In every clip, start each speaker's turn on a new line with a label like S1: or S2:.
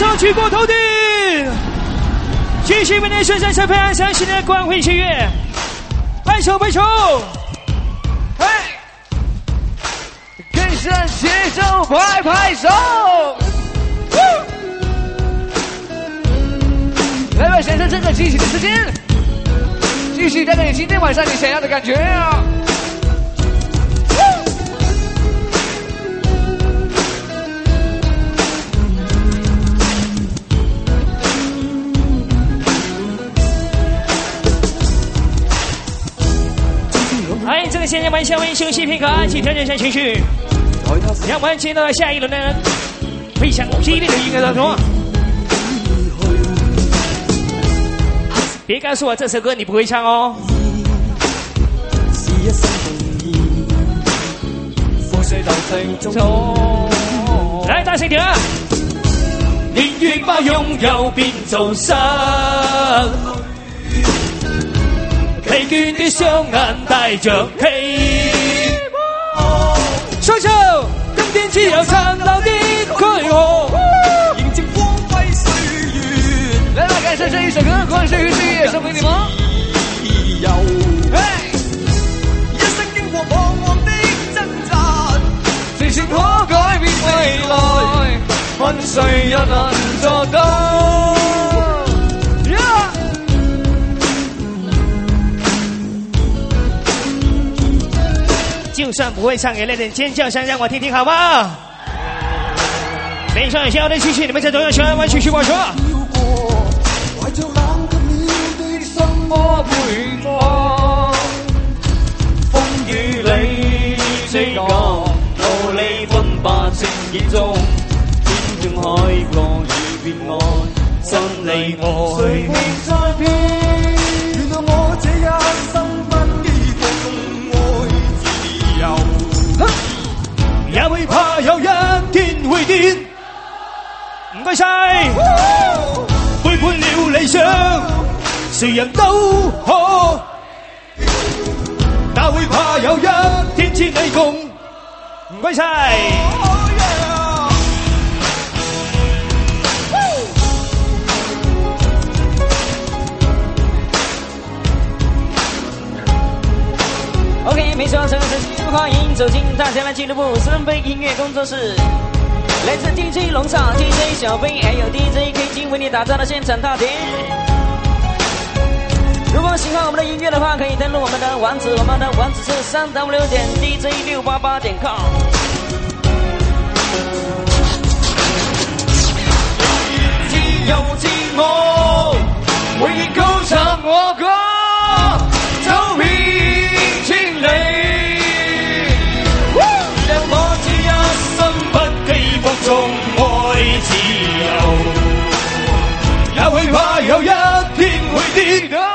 S1: 上举过头顶，继续为你宣传小朋友相信的光辉喜悦，拍手拍手，
S2: 嘿，跟上节奏拍拍手，来吧，享受这个激情的时间，继续带给你今天晚上你想要的感觉啊！
S1: 哎，这个现在玩稍微休息片刻，一起调整一下情绪，让我们进到下一轮的非常激烈的音乐当中。别告诉我这首歌你不会唱哦。来，大声点啊！宁願把擁有變做失疲倦的雙眼帶着希望，雙手今天只有殘留的軀殼，迎接光輝歲月。
S2: 來吧，感受這一首歌《光輝歲月》送給你們。
S3: 由一生經過彷徨的掙扎，
S2: 最終可改變未來，問誰又能做到？
S1: 就算不会唱，也来点尖叫声让我听听好吗？没错，想要的继续，你们在中央喜欢玩继续我说。
S3: 懷着冷卻了的心窩陪我，
S2: 風雨裏追趕，努力奔吧正義中，天中海角與變岸，真理愛誰未在變？
S3: 原來我這一生不羈共愛自由，
S1: 也會怕有一天會跌。唔該晒，背叛了理想，誰人都可，哪會怕有一天千里共？唔該晒。
S4: OK， 没错，这个是欢迎走进大家的俱乐部森飞音乐工作室，来自 DJ 龙少、DJ 小飞还有 DJ K 金为你打造的现场大碟。如果喜欢我们的音乐的话，可以登录我们的网址，我们的网址是3w.dj688.com。
S2: 自由自我，永遠高唱我歌，走遍千里。讓我這一生不羈放縱愛自由，也會怕有一天會跌倒。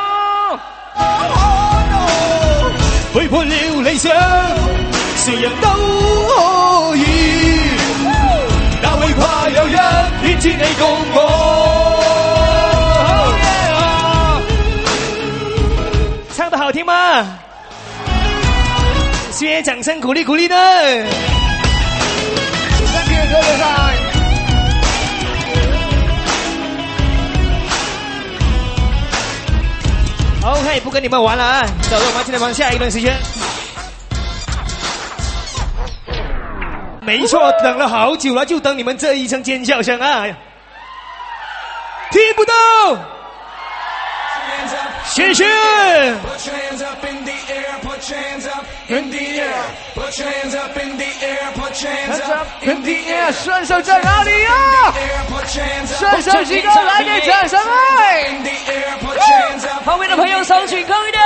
S1: 背叛了理想，誰人都可以，哪會怕有一天千里共我？唱得好聽嗎？需要掌聲鼓勵鼓勵呢。OK， 不跟你们玩了啊！走了，我们今天玩下一轮时间。没错，等了好久了，就等你们这一声尖叫声啊！听不到，谢谢。
S2: 顺手在哪里呀？顺手举高，来点掌声来！
S4: 后面的朋友手举高一点，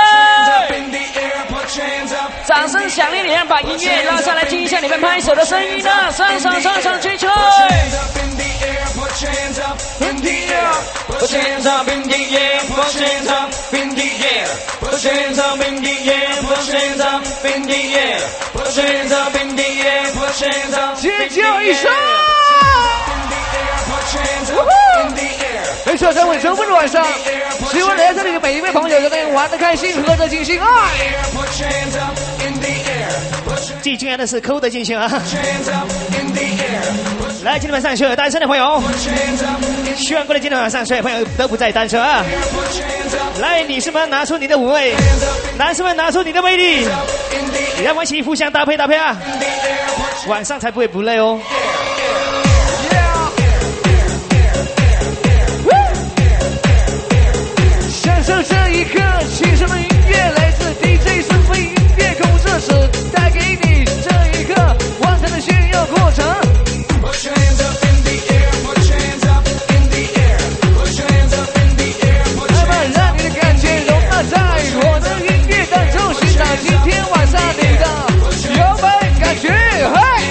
S4: 掌声响亮点，把音乐拉上来，听一下你们拍手的声音呢！双手举起来！
S2: Put your hands up in the air, put your hands up in the air, put your hands up in the air, put your hands up in the air, put your hands up in the air, put your hands up in the air, put your hands up. 尖叫一声！没错，在我周末的晚上，希望来这里的每一位朋友都能玩得开心，喝得尽兴啊！
S1: 最重要的是抠得尽兴啊！来，今天晚上所有单身的朋友。 希望过了今天晚上，所有朋友都不再单车啊！来，女士们拿出你的五味，男士们拿出你的魅力，让我们一起互相搭配搭配啊！晚上才不会不累哦。
S3: 享受这一刻，轻松的音乐来自 DJ 森飞音乐工作室，带给你这一刻完整的炫耀过程。来吧，让你的感觉融化在我的音乐当中，寻找今天晚上你的摇摆感觉。嘿。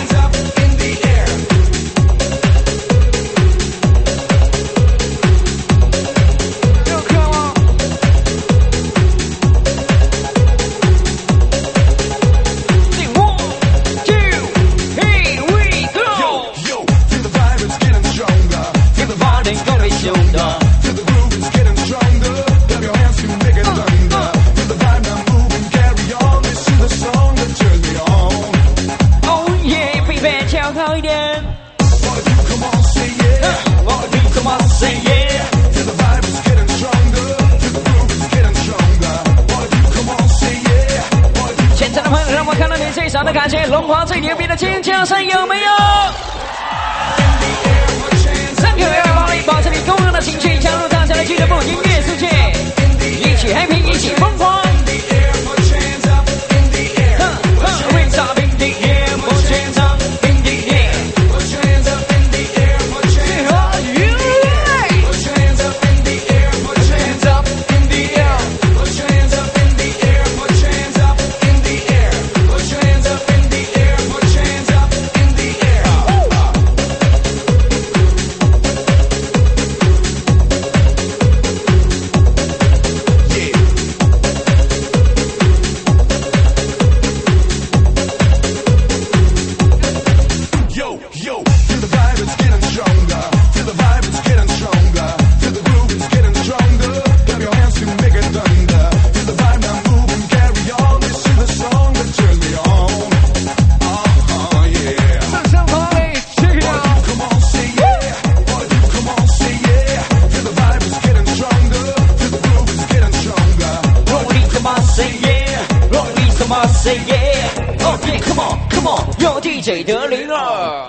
S4: 的感觉，龙华最牛逼的尖叫声有没有？3个月暴力，保持你高昂的情绪，加入大家的俱乐部音乐世界，一起 happy， 一起疯狂。DJ 的灵儿，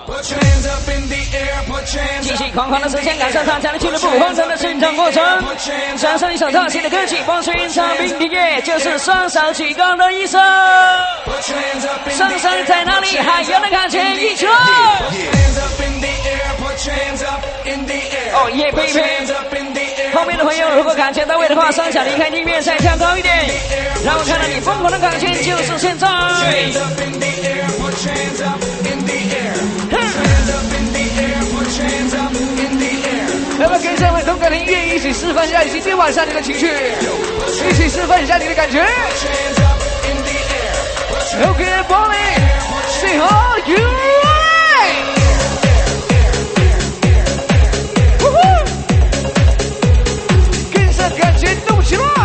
S4: 继续狂狂的时间，感受大家的俱乐部欢畅的生长过程。享受一首特写的歌曲，帮助演唱并订阅，就是双手举高的意思。双手在哪里？还有的感觉，一起来！哦耶 ，baby！ 后面的朋友如果感觉到位的话，双脚离开地面，再跳高一点，让我看到你疯狂的感觉，就是现在。来吧，跟上我动感的音乐，一起示范一下今天晚上你的情绪，一起示范一下你的感觉。Okay, Polly, say how you like. 跟上感觉动起来。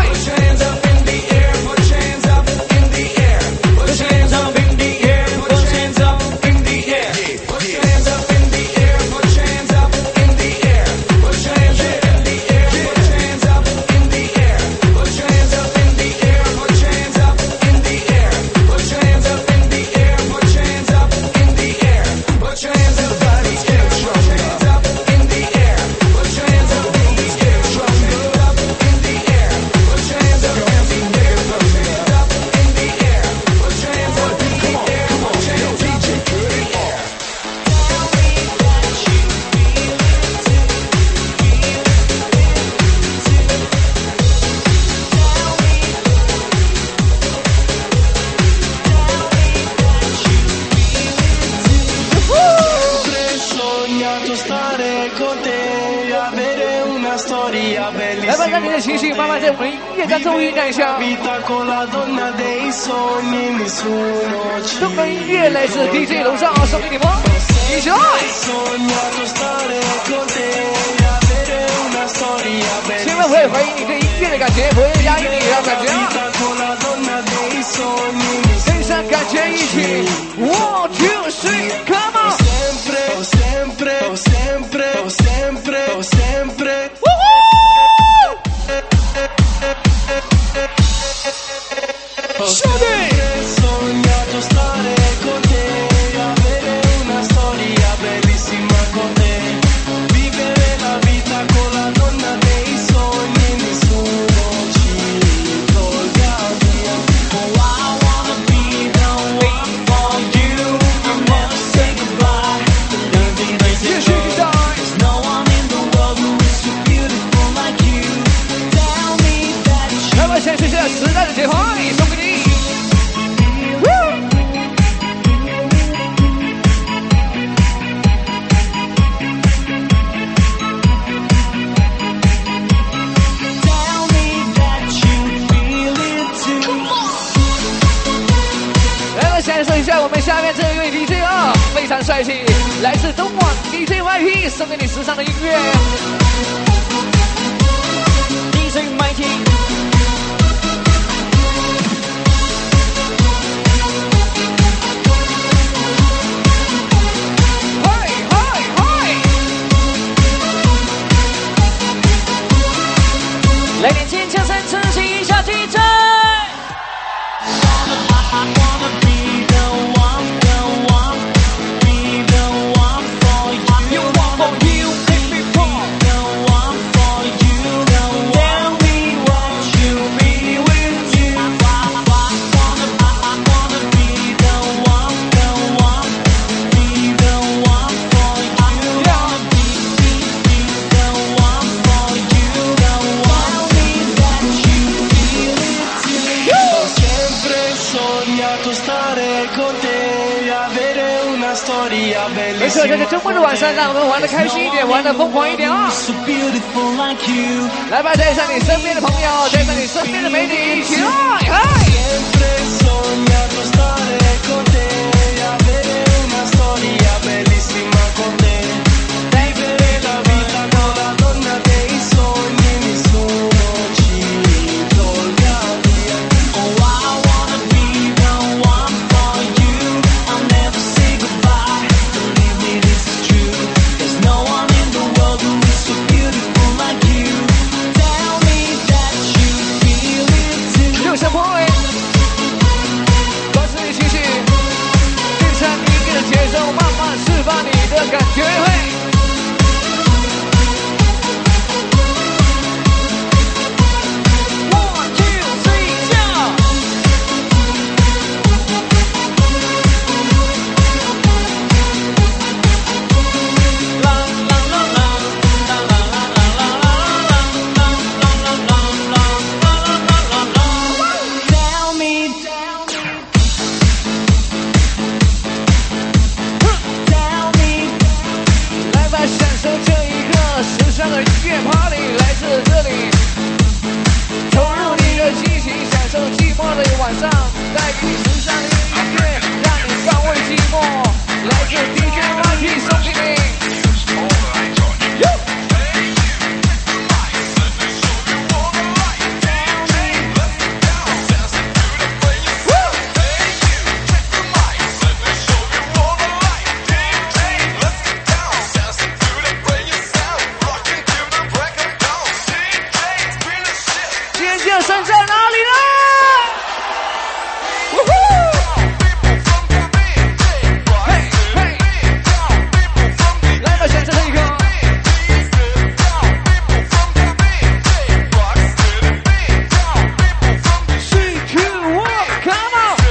S4: 来吧，让你的情绪慢慢在我们音乐当中酝酿一下。动感音乐来自 DJ 楼上送给你们，一起来！千万不要怀疑你对音乐的感觉，不要压抑你的感觉啊！跟上感觉一起 ，1, 2, 3, come on！
S3: 我们下面这一位 DJ 啊，非常帅气，来自东莞 DJ YP， 送给你时尚的音乐。
S4: DJ YP。来点尖叫声，刺激一下 DJ。
S3: 没错，在这周末的晚上，让我们玩得开心一点，玩得疯狂一点啊！来吧，带上你身边的朋友，带上你身边的美女，一起来！嗨！感觉会。1 2 3， 叫！啦啦啦啦啦啦啦啦啦啦啦啦 ！Tell me。享受这一刻时尚的音乐 party， 来自这里，投入你的激情，享受寂寞的晚上，带给你时尚的音乐，让你高慰寂寞。来自 DJ YP 送给你。身在哪里呢？嘿嘿，来吧，享受这一刻。3 2 1 come on！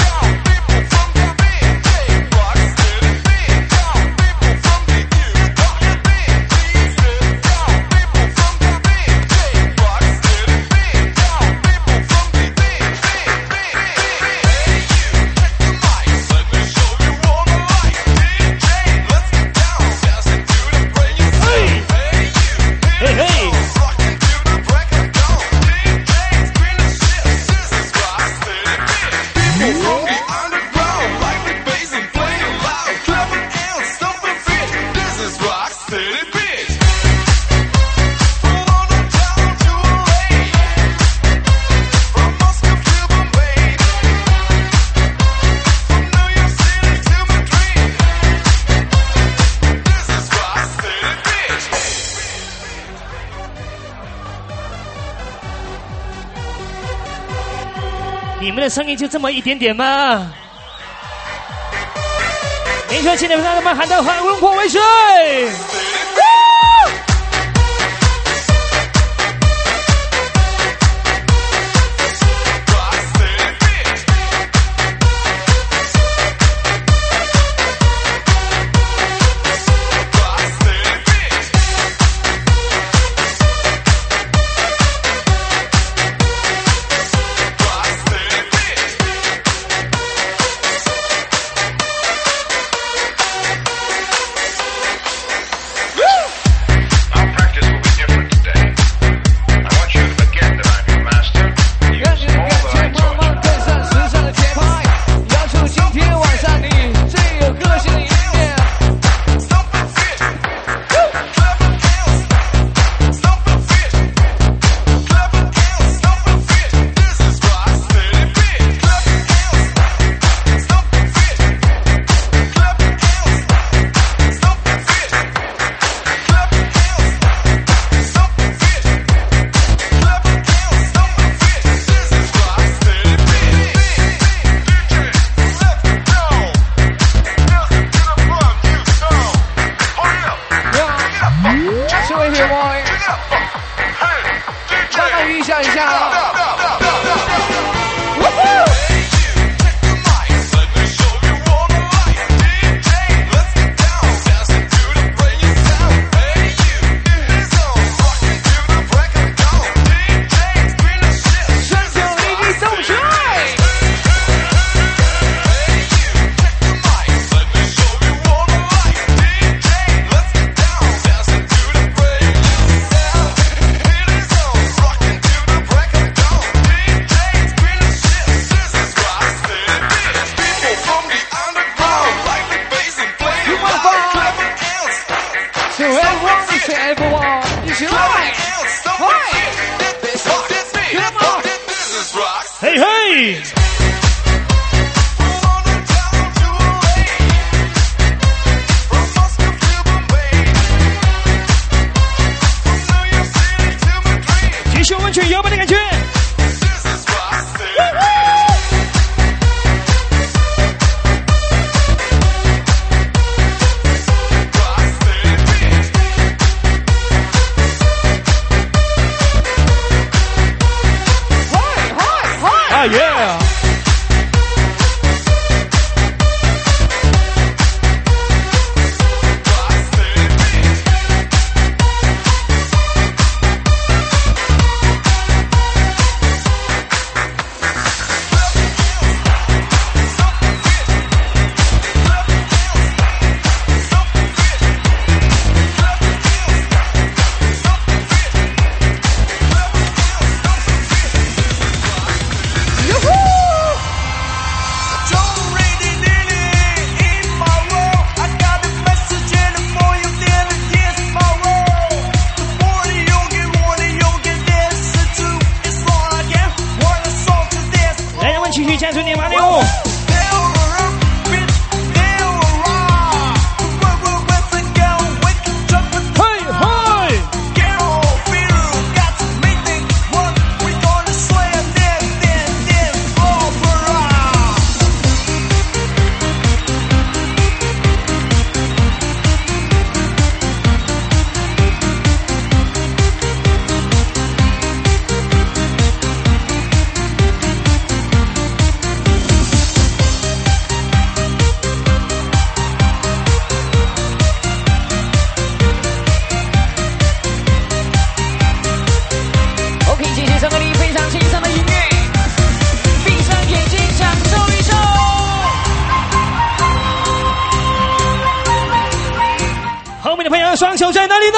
S1: 你们的声音就这么一点点吗？没错，请你们让他们喊到喊温火为水。
S3: 这位铁 boy， 慢慢预想一下啊。
S1: 嘿嘿。继续完全摇摆的感觉。Ah, yeah.双手在哪里呢？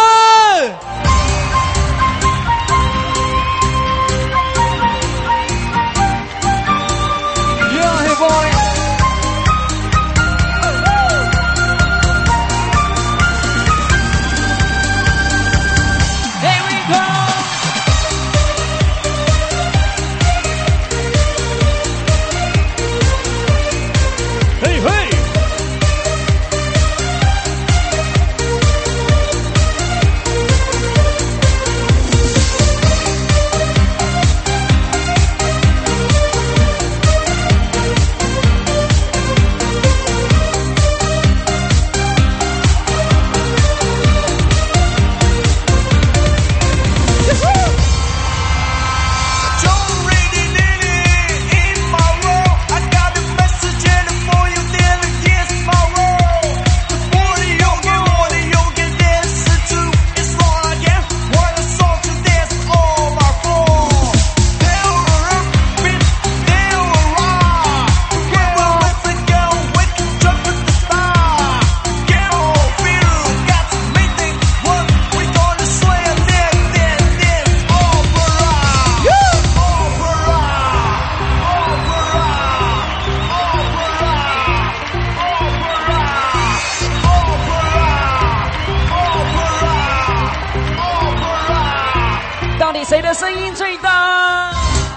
S1: 谁的声音最大？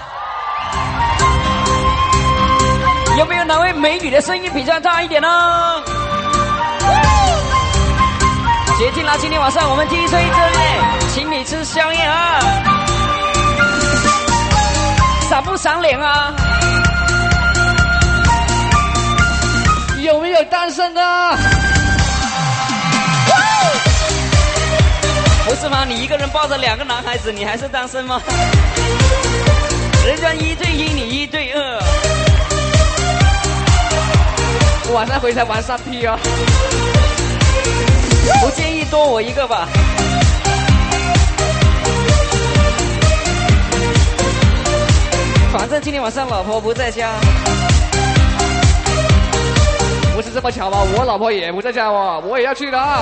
S1: 有没有哪位美女的声音比较大一点呢？接近了，今天晚上我们 DJ 这里请你吃宵夜啊，赏不赏脸啊？有没有单身的？不是
S4: 吗？你一个人抱着2个男孩子，你还是单身吗？人家1对1，你1对2。
S3: 晚上回家玩3P 啊！
S4: 不介意多我1个吧？反正今天晚上老婆不在家。
S3: 不是这么巧吧？我老婆也不在家哦，我也要去的啊！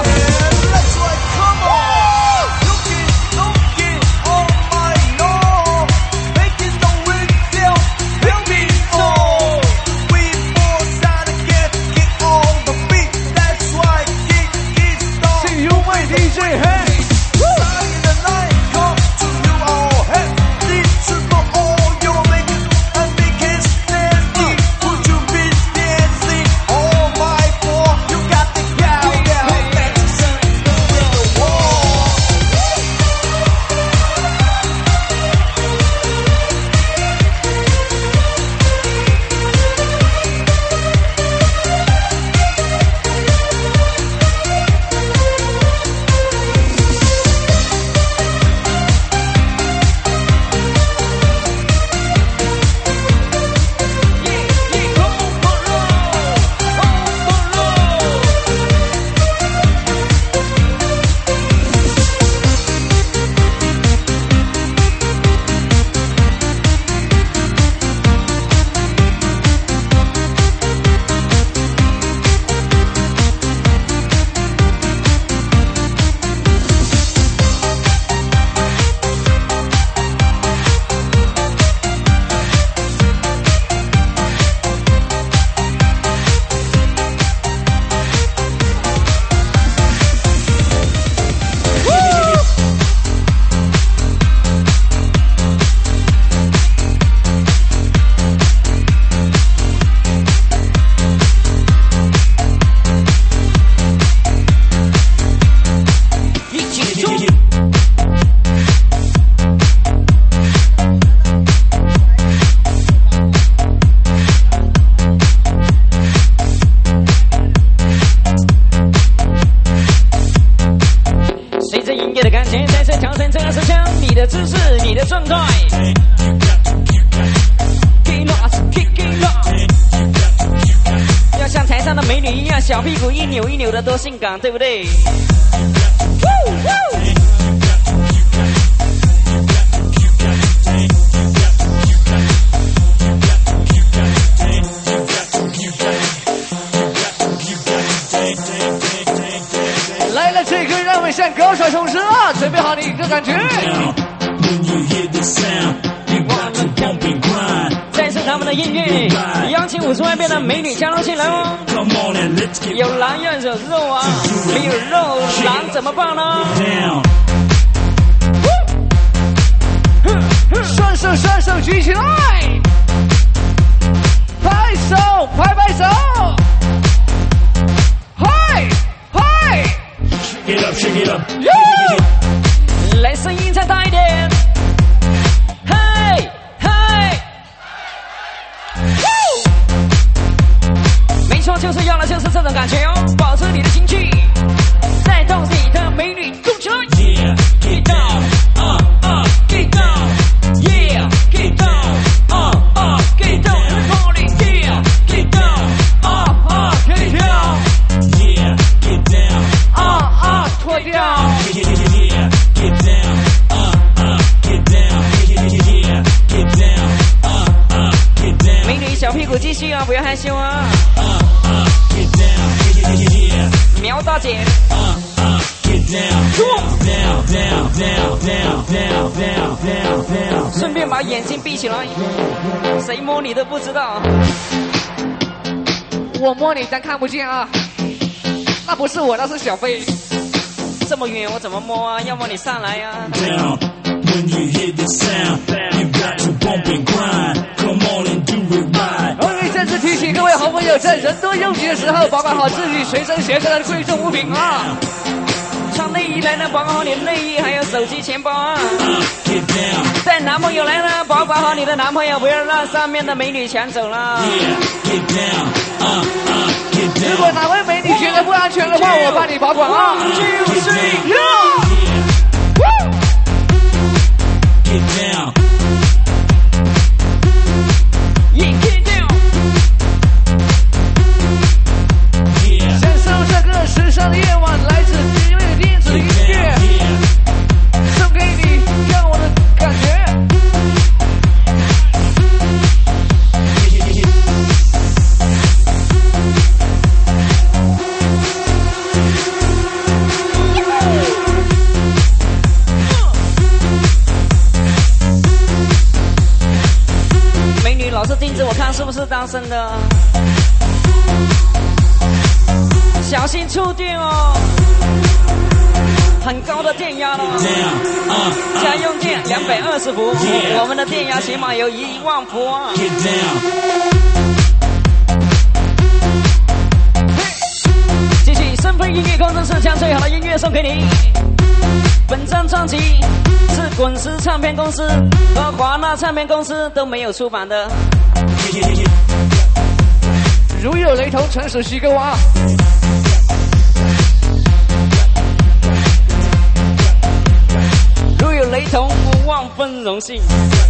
S4: 状态。要像台上的美女一样，小屁股一扭一扭的多性感，对不对？
S3: 来了，这个让我们向高潮冲刺啊！准备好你的感觉。
S4: 再是他们的音乐，邀请50万遍的美女加入进来哦。有狼要有肉啊，没有肉狼怎么办呢？
S3: 双手举起来，拍手拍手，嗨嗨
S1: Shake it up, shake it up.
S4: 来，声音再大一点，嗨嗨，没错，就是要的就是这种感觉哦，保持你的情绪，带动你的美女动起来
S1: Yeah, get down,
S4: get down, yeah, get down, get down, party, yeah, get down, get down,
S1: yeah, get down,
S3: 脱掉。
S1: yeah, get down, get down, yeah, get down, get down,
S4: 美女小屁股继续啊，不要害羞啊，
S1: get down, yeah,
S4: 苗大姐。
S1: get down, down, down, down, down, down, down, down, down.
S4: 顺便把眼睛闭起来，谁摸你都不知道。
S3: 我摸你但看不见啊，那不是我，那是小飞。
S4: 这么远我怎么摸啊？要么你上来呀、啊。
S1: Down. When you hear the sound, you got to bump and grind. Come on and do it right.
S3: OK， 再次提醒各位好朋友，在人多拥挤的时候，保管好自己随身携带的贵重物品啊。
S4: 穿内衣来呢，保管好你的内衣，还有手机、钱包啊。
S1: Get down,
S4: 带男朋友来呢，保管好你的男朋友，不要让上面的美女抢走了。
S1: yeah, get down, get
S3: 如果
S1: down.
S3: 哪位美女觉得不安全的话，我帮你保管啊。
S1: Get down,
S3: 呀！
S4: 是不是单身的？小心触电哦，很高的电压哦。家用电220伏，我们的电压起码有1万伏啊。继续，身份音乐工作室将最好的音乐送给你。本张专辑是滚石唱片公司和华纳唱片公司都没有出版的。
S3: 如有雷同，纯属虚构啊！
S4: 如有雷同，万分荣幸。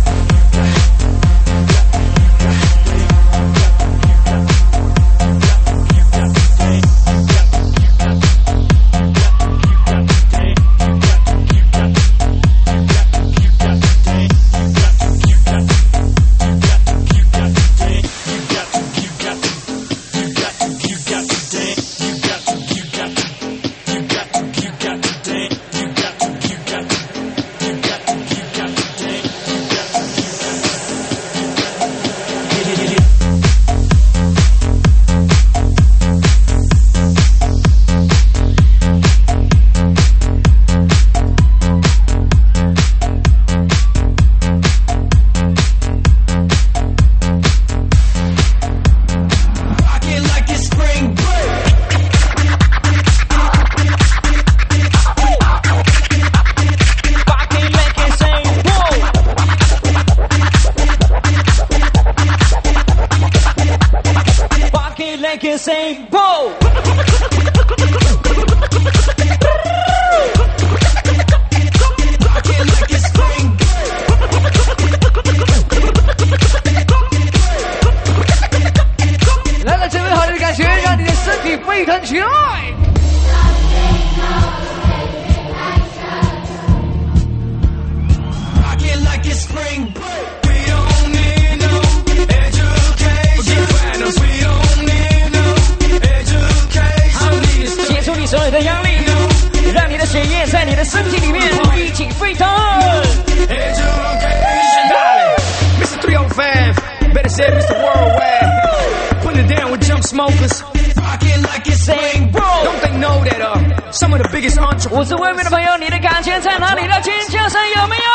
S4: 五十位面的朋友，你的感情在哪里的尖叫声有没有？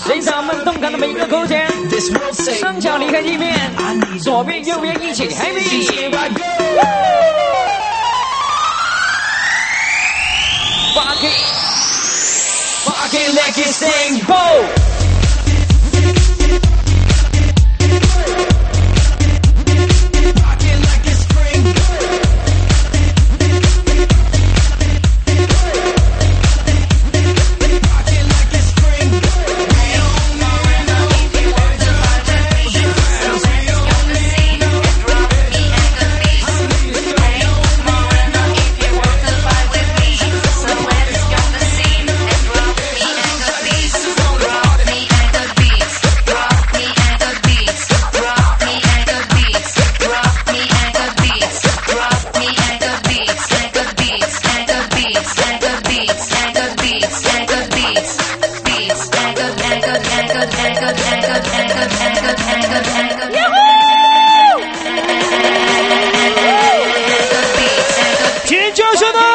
S4: 欣赏我们动感的每一个勾肩，双脚离开地面，左边右边一起 happy。Fuck it like it's sing ho。
S1: 尖叫声呢？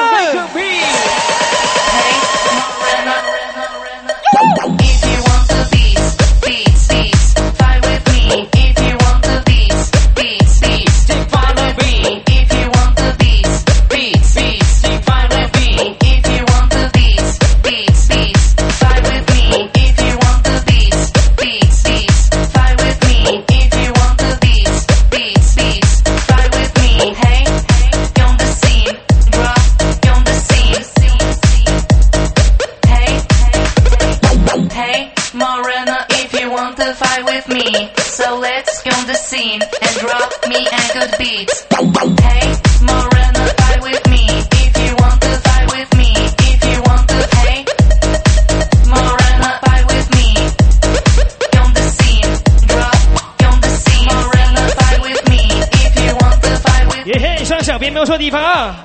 S1: 小编没有错地方啊。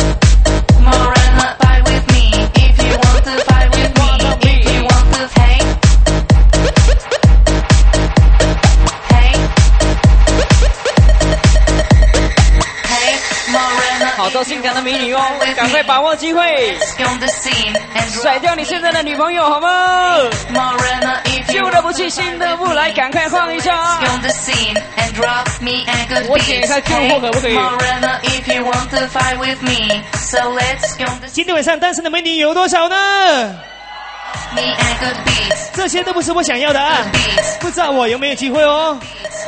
S4: 好多性感的美女哦，赶快把握机会，甩掉你现在的女朋友好吗？旧的不去，新的不来，赶快换一下。我点开救火可不可以？
S1: 今天晚上单身的美女有多少呢？这些都不是我想要的啊，不知道我有没有机会哦。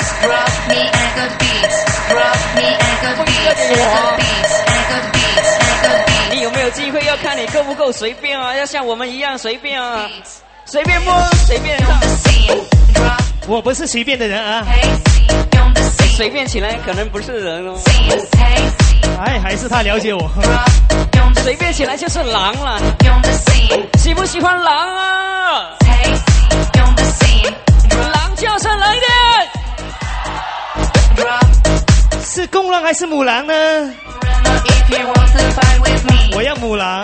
S4: 你有没有机会要看你够不够随便啊，要像我们一样随便啊，随便摸随便上。
S1: 我不是随便的人啊，
S4: 随便起来可能不是人哦。
S1: 还是他了解我。
S4: 随便起来就是狼了，喜不喜欢狼啊？狼叫声来点。
S1: 是公狼还是母狼呢？我要母狼。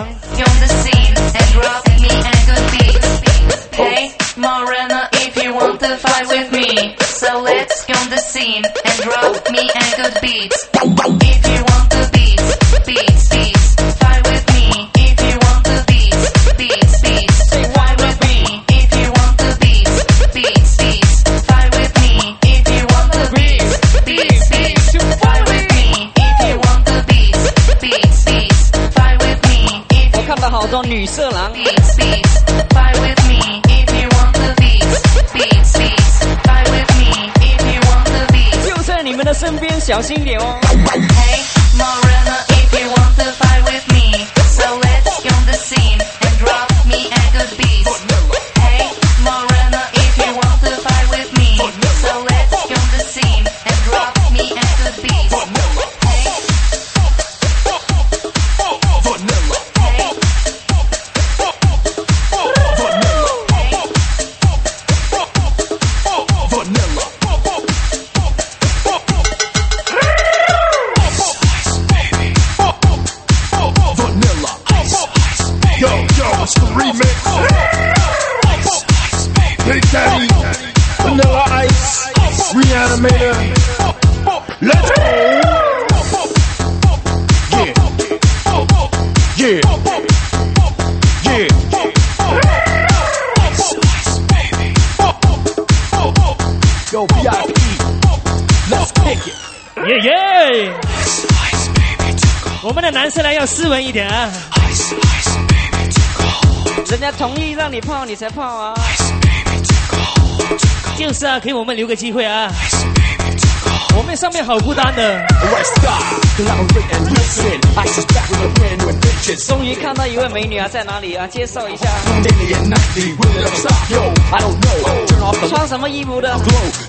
S5: Hey, Morena, if you want to fight with me, so let's go on the scene and drop me a good beat. If you want to beat, fight with me. If you want to beat, fight with me. If you want to beat, fight with me. If you want to beat, fight with me. If you want to beat, fight with me.
S4: 我看到好多女色狼。
S5: Fight with me if you want to beat. Fight with me if you want to beat.
S4: 就在你们的身边，小心点哦。
S5: Hey, Morena, if you want to fight with me, so let's go on the scene and drop me a good beat. Hey, Morena, if you want to fight with me, so let's go on the scene and drop me a good beat.
S6: Big Daddy, Vanilla Ice, Reanimator, let's go! Yeah, yeah, yeah.
S1: 耶耶！我们的男生来要斯文一点啊！
S4: 人家同意让你泡，你才泡啊！
S1: 就是啊，给我们留个机会啊！我们上面好孤单的。
S4: 终于看到一位美女啊，在哪里啊？介绍一下。穿什么衣服的？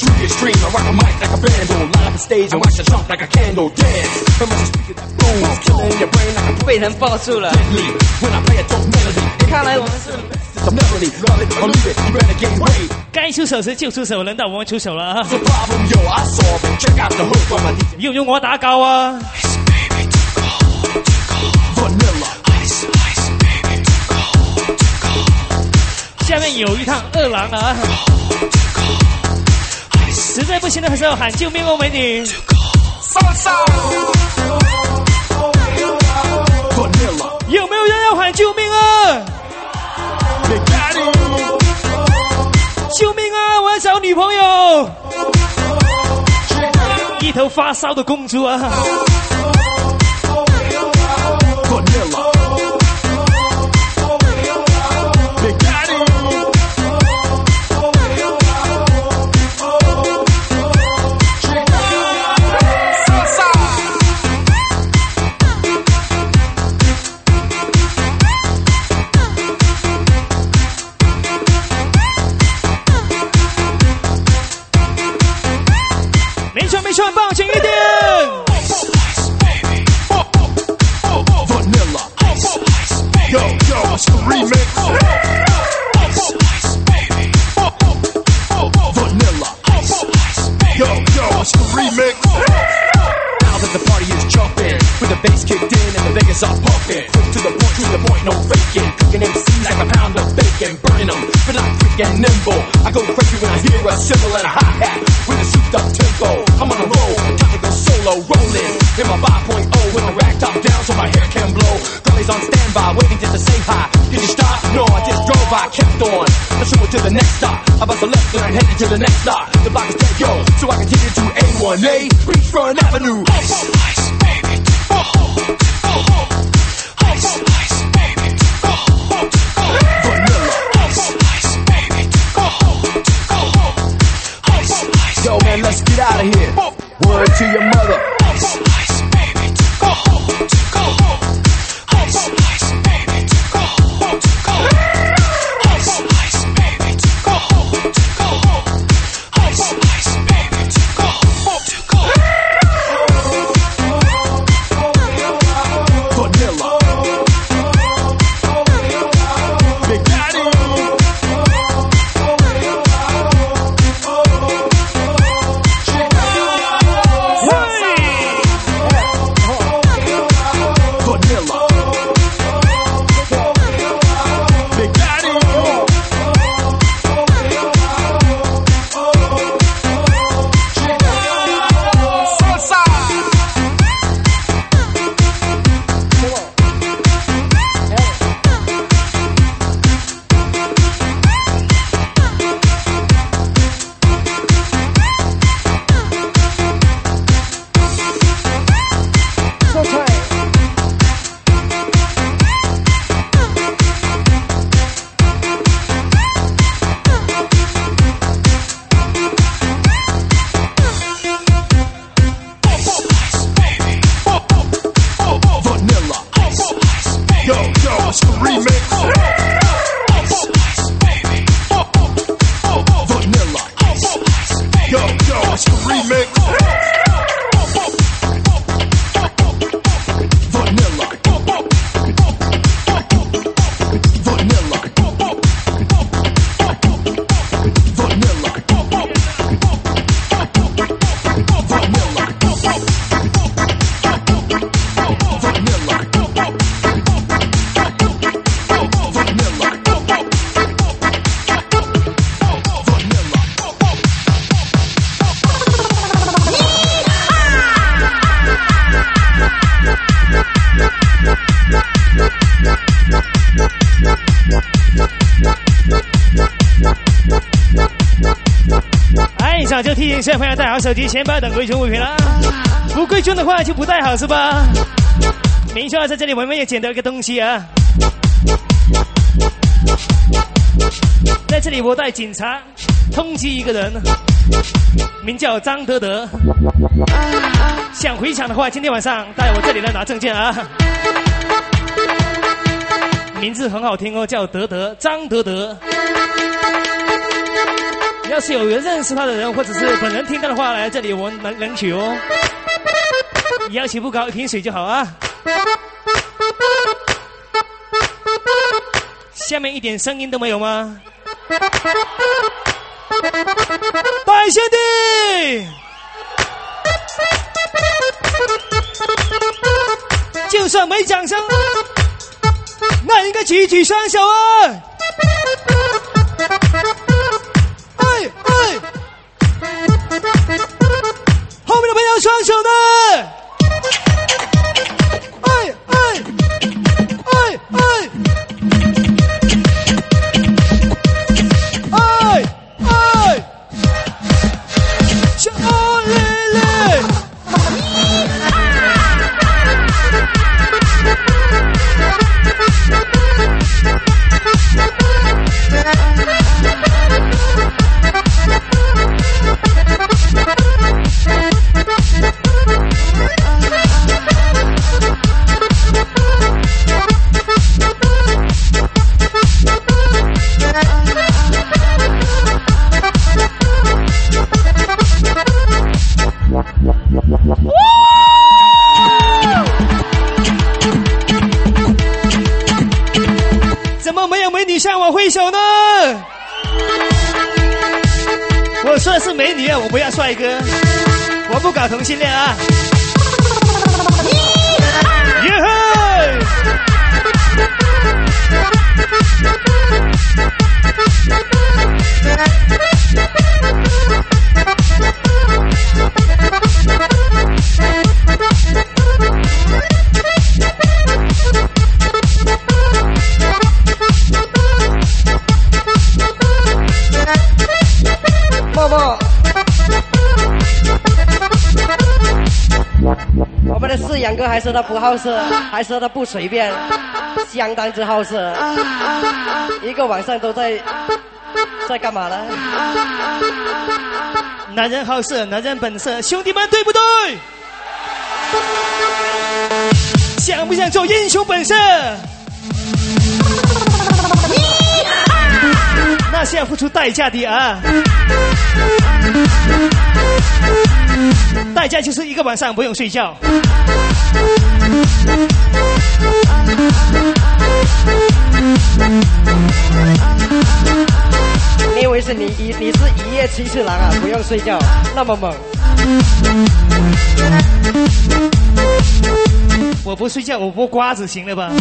S4: 被人抱住了。看来我们是。
S1: 该出手时就出手，轮到我们出手了啊！用用我打高啊！下面有一趟二郎啊！实在不行的时候喊救命哦，美女！有没有人要喊救命啊？救命啊！我要找女朋友，一头发烧的公主啊！没错，抱紧一点。Yo, yo, it's the remix. Vanilla. Yo, yo, it's the remix. Now that the party is jumping, with the bass kicked in and the Vegas are pumping. Quick to the point, no faking. Cooking MCs like a pound of bacon, burning them, but I'm quick and nimble. I go crazy when I hear a cymbal and a hi-hat with a souped up tempo. I'm on a roll, time to go solo, rolling in my 5.0 with a rack top down so my hair can blow. Girlies on standby, waiting just to say hi. Did you stop? No, I just drove. I kept on. Let's show it to the next stop. I bust a left and I'm headed to the next stop. The block is dead, yo, so I continue to A1A, Beachfront Avenue. Ice, ice, baby, go home, go home. Ice, ice, baby, go home, go home. Vanilla. Ice, ice, baby, go home, go home. Ice, ice. Yo, man, let's get out of here. Word to your mother. Ice, ice, baby, go home, go home. Ice, ice, baby, go home, go home. Ice, ice, baby, go home, go home. Ice, ice, baby, go home, go home. Vanilla. Big Daddy. Vanilla. Big Daddy. Salsa. Vanilla. Yo, yo, it's the remix. Vanilla. Yo, yo, it's the remix. Vanilla. Vanilla. Vanilla. Vanilla. 就提醒所有朋友带好手机、钱包等贵重物品啦，不不贵重的话就不带好是吧？没错，在这里我们也捡到一个东西啊。在这里我带警察通缉一个人，名叫张德德。想回场的话，今天晚上带我这里来拿证件啊。名字很好听哦，叫德德，张德德。要是有人认识他的人，或者是本人听到的话，来这里我们领取哦。要求不高，一瓶水就好啊。下面一点声音都没有吗？大兄弟，就算没掌声，那应该举起双手啊！后面的朋友双手呢？怎么没有美女向我挥手呢？我说的是美女啊，我不要帅哥，我不搞同性恋啊！耶嘿！
S7: 我们的四阳哥还说他不好色，还说他不随便，相当之好色。一个晚上都在干嘛呢？
S1: 男人好色，男人本色，兄弟们对不对？想不想做英雄本色？那是要付出代价的啊！代价就是一个晚上不用睡觉。
S7: 你以为是你是一夜七次郎啊？不用睡觉，那么猛。
S1: 我不睡觉，我剥瓜子行了吧？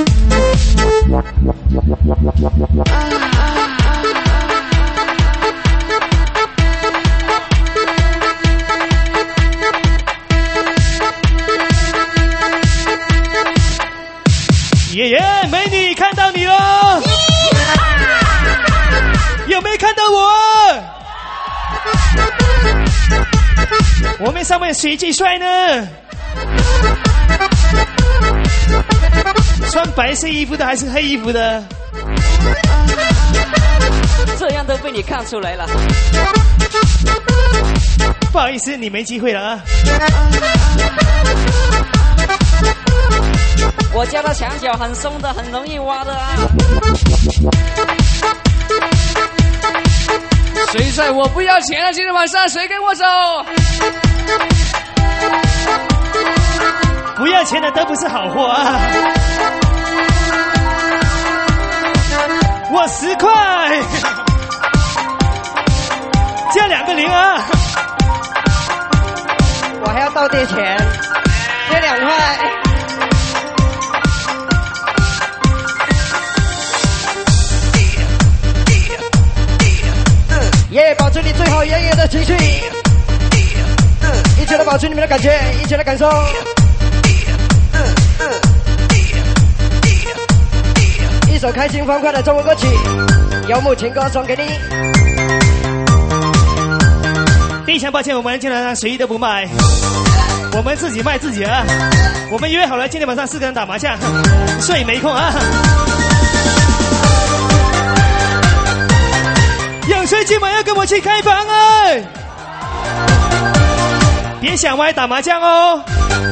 S1: 爷爷，美女看到你了，有没有看到我？我们上面谁最帅呢？穿白色衣服的还是黑衣服的？
S4: 这样都被你看出来了。
S1: 不好意思，你没机会了啊。
S4: 我家的墙角很松的，很容易挖的啊。
S3: 谁帅我不要钱了？今天晚上谁跟我走？
S1: 不要钱的都不是好货啊！我10块，加2个0啊！
S7: 我还要倒贴钱，贴2块。耶！保持你最好原野的情绪，一起来保持你们的感觉，一起来感受。一首开心欢快的中文歌曲，游牧情歌送给你。
S1: 非常抱歉，我们竟然让谁都不卖。 我们自己卖自己啊！我们约好了今天晚上4个人打麻将，睡没空啊！有谁今晚要跟我去开房哎？别想歪打麻将哦！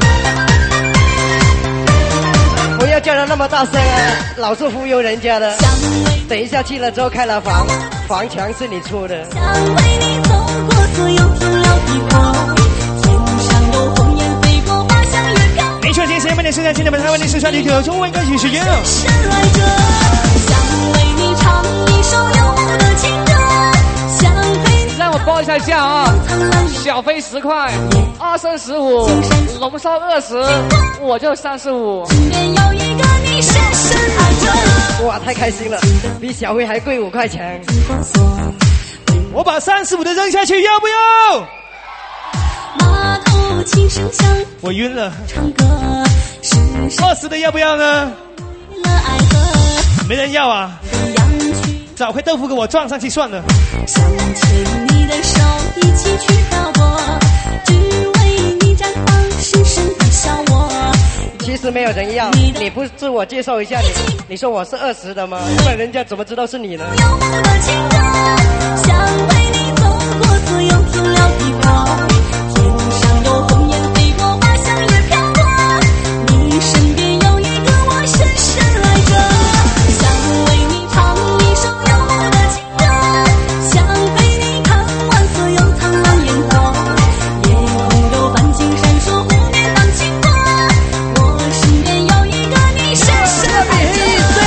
S7: 不要叫他那么大声啊，老是忽悠人家的。等一下去了之后开了房，房墙是你出的。
S8: 想为你走过所有停留的过，天上有鸿雁飞过，花香也飘。
S1: 没错，今天8点时间，今天晚上为您送上的一首中文歌曲时间。
S8: 深来着，想为你唱一首悠悠的情歌，想陪你。
S3: 让我报一下价啊！小飞10块，2升15，龙烧20，我就35。
S8: 身边有一个你深深爱着。
S7: 哇，太开心了，比小辉还贵5块钱。
S1: 我把35的扔下去，要不要？
S8: 码头轻声响，
S1: 我晕了。
S8: 唱歌
S1: 20的要不要呢？
S8: 了爱河，
S1: 没人要啊。找块豆腐给我撞上去算了。
S8: 想牵你的手一起去漂泊，只为你绽放深深的笑我。
S7: 其实没有人要，你不自我介绍一下你说我是20的吗？不然人家怎么知道是你呢？
S8: 有的情歌，想为你走过所有停留的过，天上有鸿雁飞过，花香也飘过，你身边有一个我深深爱着，想为你唱一首悠悠的情歌，想陪你看完所有苍兰烟火，夜空有繁星闪烁，湖面荡清波，我身边有一个你深深爱着。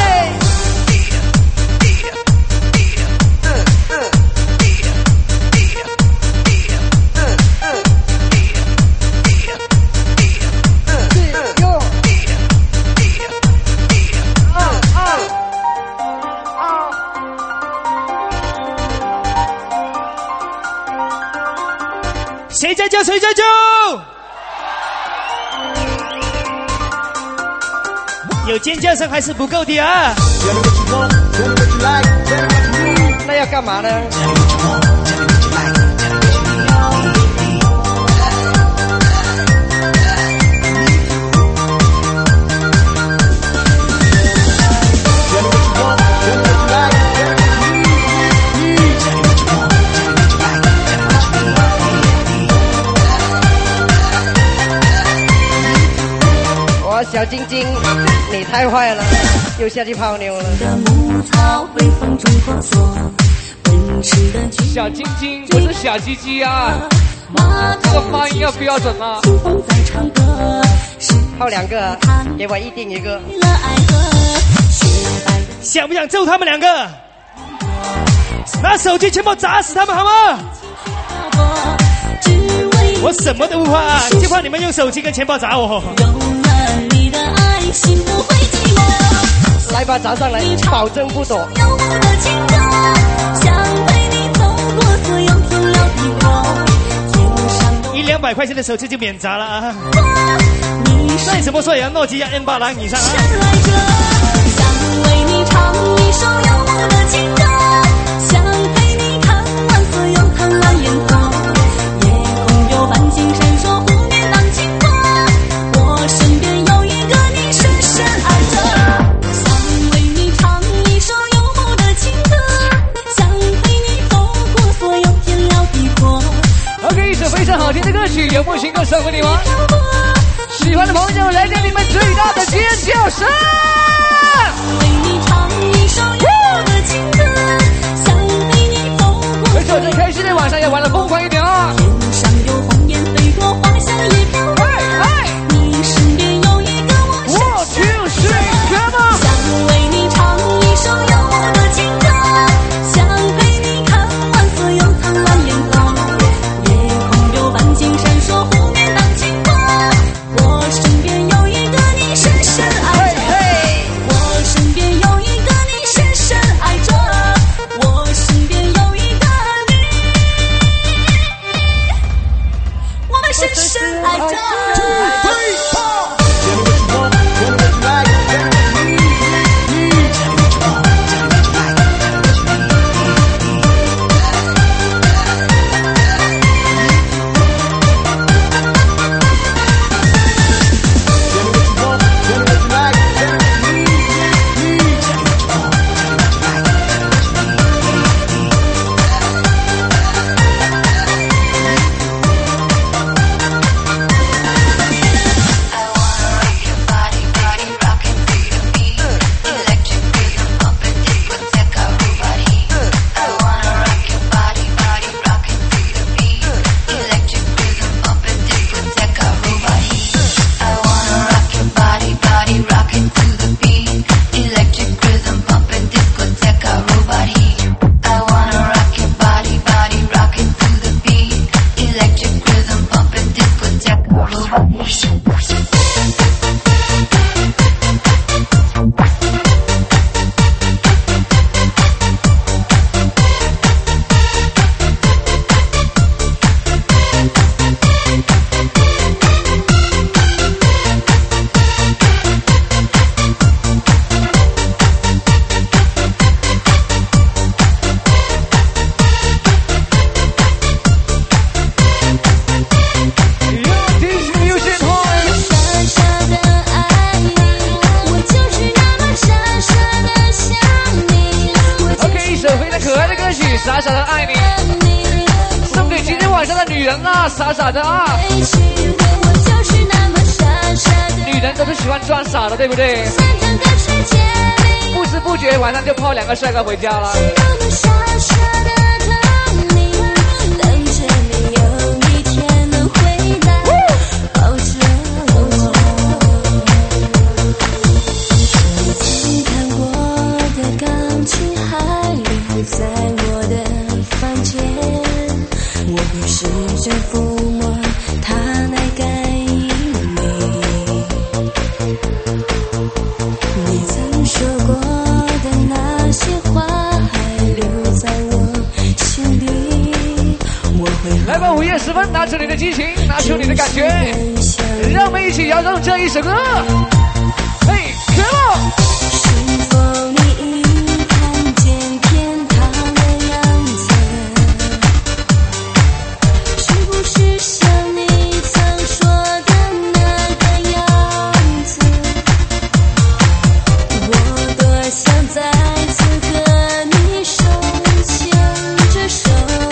S1: 谁在叫？谁在叫？有尖叫声还是不够的啊！
S7: 那要干嘛呢？小晶晶，你太坏了，又下去泡妞了。
S8: 牧草微风中婆娑，奔驰的
S3: 小晶晶不是小鸡鸡啊，这个发音要标准啊。
S8: 清风在唱歌，
S7: 泡2个，给我1定1个。
S1: 想不想揍他们2个？拿手机钱包砸死他们好吗？我什么都不怕，就怕你们用手机跟钱包砸我。
S8: 心不会寂寞，
S7: 来吧，砸上来，保证不躲。
S8: 有我的情歌，想陪你走过所有停留的过，天上
S1: 100-200块钱的手机就免砸了啊！再怎么说也要诺基亚 N80以上啊！
S8: 想为你唱一首有我的情歌，想陪你看完所有苍兰烟火，夜空有繁星闪烁，湖面荡清波，我身边有一个你深深爱着，想为你唱一首有我的情歌，想陪你走过所有天辽地阔。
S3: OK， 一首非常好听的歌曲，有木情歌送给你们。喜欢的朋友，来点你们最大的尖叫声！
S8: 为你唱一首有我的情歌，想陪你走过。
S3: 没错，这开心的晚上要玩得疯狂一点啊！
S8: 天上有鸿雁飞过，花香也飘过。你身边有一个我深深爱着，想为你唱一首有我的情歌，想陪你看完所有苍兰烟火，夜空有繁星闪烁，湖面荡清波，我身边有一个你深深爱着。
S3: 可爱的歌曲《傻傻的爱你》，送给今天晚上的女人啊，傻傻的啊！女人都是喜欢装傻的，对不对？不知不觉晚上就泡2个帅哥回家了。
S8: 在我的房间，我会试着抚摸它来感应你。你曾说过的那些话还留在我心里，我会
S3: 来吧，5月10分，拿出你的激情，拿出你的感觉，让我们一起摇动这一首歌。嘿 ，Come on！
S8: 是否你已看见天堂的样子？是不是像你曾说的那个样子？我多想再次和你手牵着手，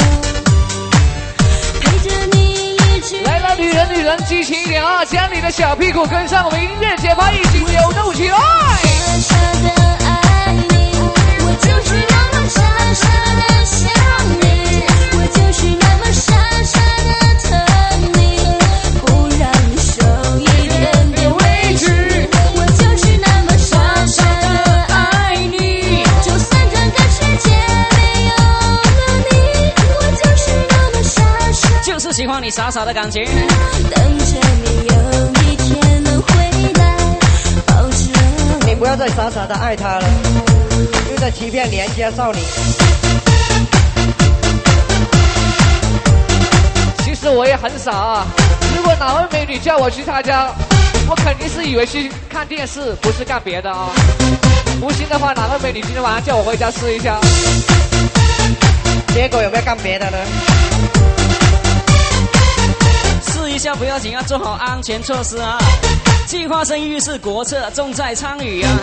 S8: 陪着你一直。
S3: 来了，女人，激情一点啊！将你的小屁股跟上我们音乐节拍，一起扭动起来。
S8: 傻傻的爱你，我就是那么傻傻的想你，我就是那么傻傻的疼你，不让手一点点委屈，我就是那么傻傻的爱你，就算整个世界没有了你，我就是那么傻傻，
S4: 就是喜欢你傻傻的感觉。
S8: 等着你有一天能回来，抱着
S7: 你不要再傻傻的爱他了，又在欺骗廉价少女。
S3: 其实我也很傻啊，如果哪位美女叫我去她家，我肯定是以为去看电视，不是干别的啊。不信的话，哪位美女今天晚上叫我回家试一下？
S7: 结果有没有干别的呢？
S4: 试一下不要紧，要做好安全措施啊！计划生育是国策，重在参与啊！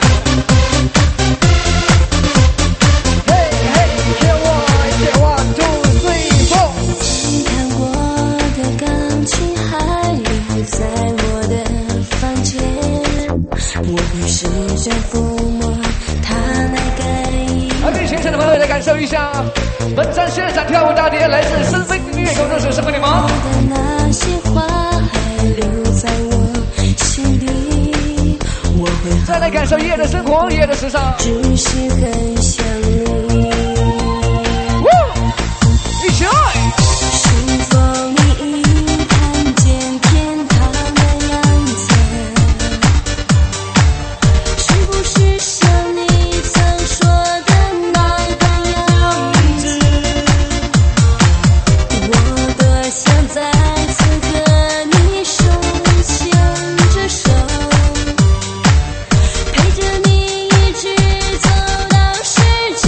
S7: 嘿嘿，给我1、2、3、4。
S8: 你看过的钢琴还留在我的房间，我会试着抚摸它来感应。
S3: 而对现场的朋友来感受一下，本场现场跳舞大碟来自深飞音乐工作室，送给你们。
S8: 的那些话还留在我心里，我会
S3: 再来感受夜的生活，夜的时尚。
S8: 只是很想你。
S3: 一起来！
S8: 是否你已看见天堂的样子？是不是像你曾说的那个样子？我多想再次和你手牵着手，陪着你一直走到世界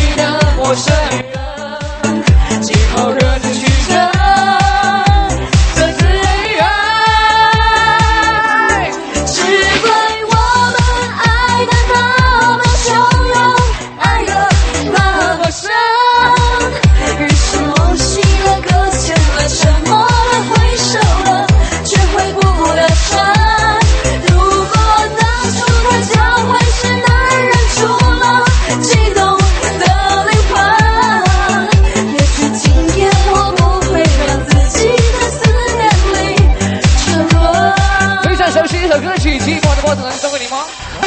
S3: 的陌生人，今后各自曲折，各自悲哀。只怪我们爱的那么汹涌，爱的那么深，于是梦醒了，搁浅了，沉默了，挥手了，却回不了神。如果当初他将会是男人，除了激动的灵魂，也许今天我不会让自己在思念里沉沦。非常熟悉一首歌曲，寂寞的波子能送给你吗？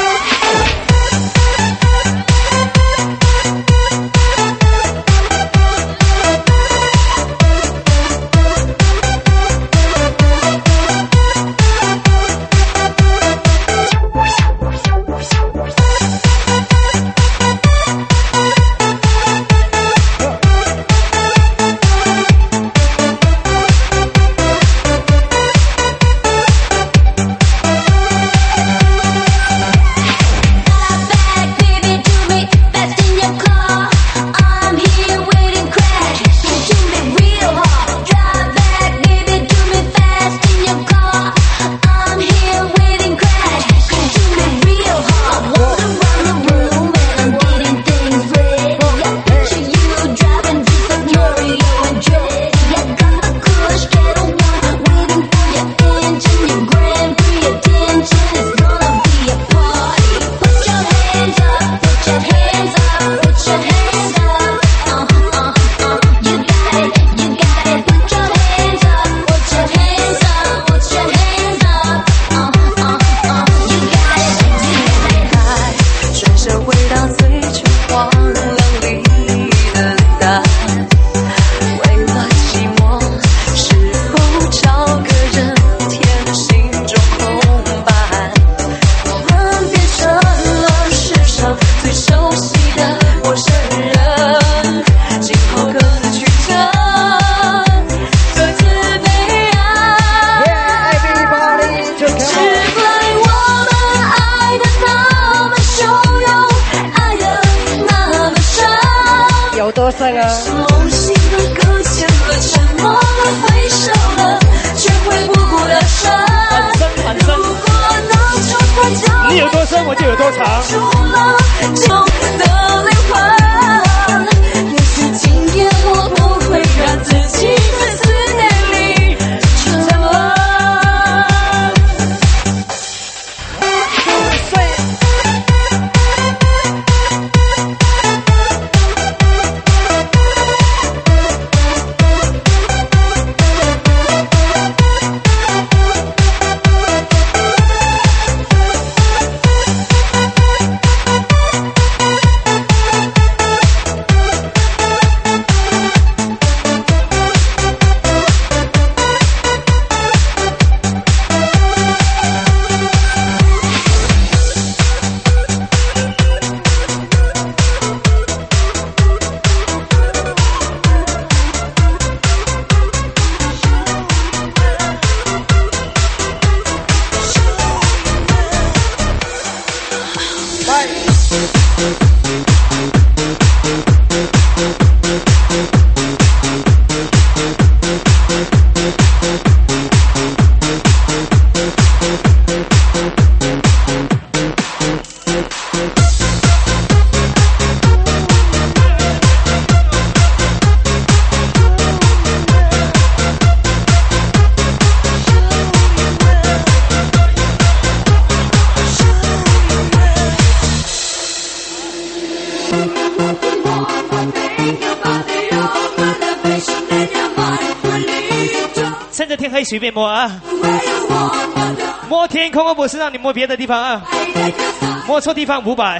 S1: 趁着天黑随便摸啊，摸天空，不是让你摸别的地方啊，摸错地方500，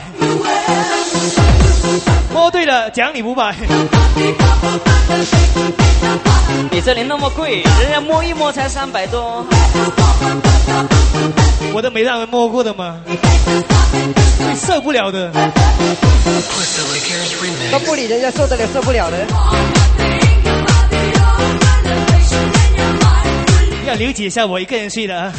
S1: 摸对了奖你500。
S4: 你这里那么贵，人家摸一摸才300多。
S1: 我都没让人摸过的嘛，受不了的。
S7: 都不理人家，受得了受不了的。
S1: 要了解一下我一个人睡的啊。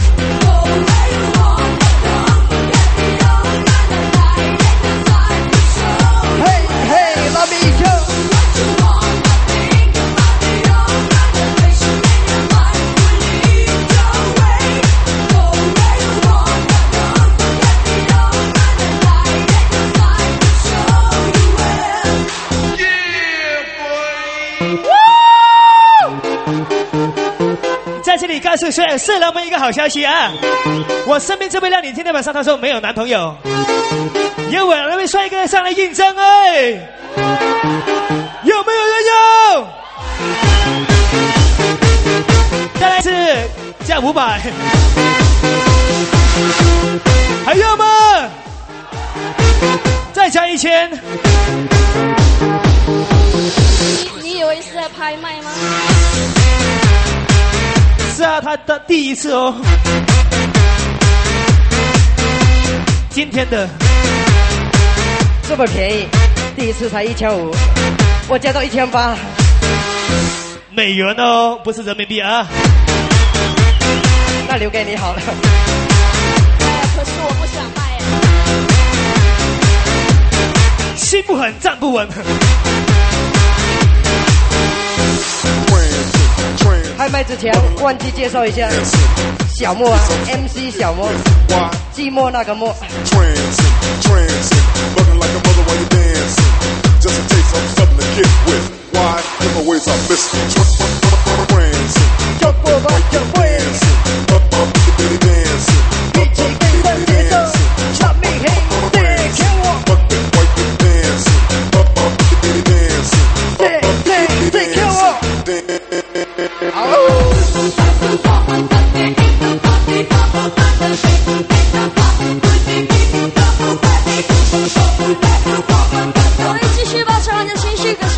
S7: 嘿嘿拉米一跳。
S1: 在这里告诉色狼们一个好消息啊！我身边这位靓女今天晚上她说没有男朋友，有我那位帅哥上来应征哎，有没有人有？再来一次，加500，还有吗？再加1000。
S9: 你以为是在拍卖吗？
S1: 是啊，他的第一次哦。今天的
S7: 这么便宜，第一次才1500，我加到1800。
S1: 美元哦，不是人民币啊。
S7: 那留给你好了。
S9: 可是我不想卖。
S1: 心不狠，站不稳。
S7: 开麦之前忘记介绍一下，小莫啊 ，MC 小莫，寂寞那个莫。一起跟上节奏，让命黑对给我。对给我。
S9: 我会继续保持我的情绪，可是